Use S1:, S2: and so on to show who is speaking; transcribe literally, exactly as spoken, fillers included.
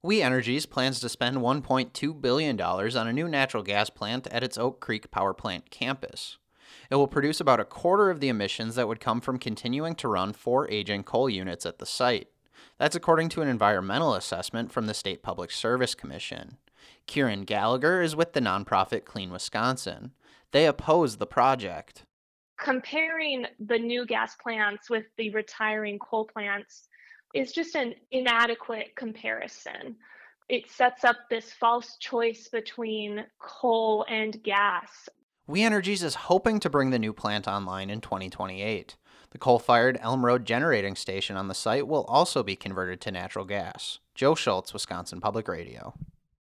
S1: We Energies plans to spend one point two billion dollars on a new natural gas plant at its Oak Creek Power Plant campus. It will produce about a quarter of the emissions that would come from continuing to run four aging coal units at the site. That's according to an environmental assessment from the State Public Service Commission. Kieran Gallagher is with the nonprofit Clean Wisconsin. They oppose the project.
S2: Comparing the new gas plants with the retiring coal plants is just an inadequate comparison. It sets up this false choice between coal and gas.
S1: We Energies is hoping to bring the new plant online in twenty twenty-eight. The coal-fired Elm Road generating station on the site will also be converted to natural gas. Joe Schultz, Wisconsin Public Radio.